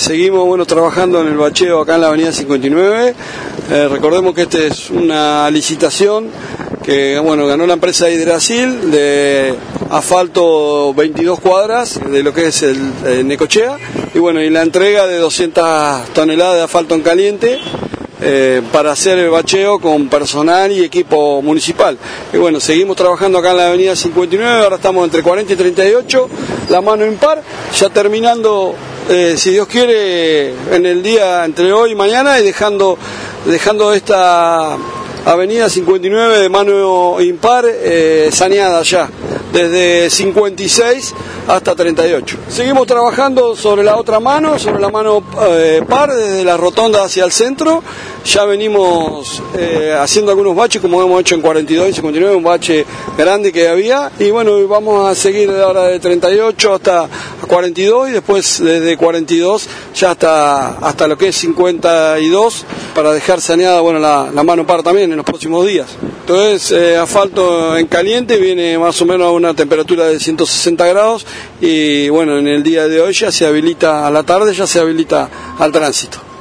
Seguimos trabajando en el bacheo acá en la avenida 59. Recordemos que esta es una licitación que ganó la empresa Hidrasil de asfalto 22 cuadras de lo que es el Necochea y la entrega de 200 toneladas de asfalto en caliente para hacer el bacheo con personal y equipo municipal. Y seguimos trabajando acá en la avenida 59, ahora estamos entre 40 y 38, la mano impar, ya terminando, si Dios quiere, en el día entre hoy y mañana y dejando esta avenida 59 de mano impar saneada ya, desde 56 hasta 38. Seguimos trabajando sobre la otra mano, sobre la mano par, desde la rotonda hacia el centro. Ya venimos haciendo algunos baches como hemos hecho en 42 y 59, un bache grande que había, y vamos a seguir ahora de 38 hasta 42 y después desde 42 ya hasta lo que es 52 para dejar saneada la mano par también en los próximos días. Entonces asfalto en caliente viene más o menos a una temperatura de 160 grados y en el día de hoy ya se habilita a la tarde, ya se habilita al tránsito.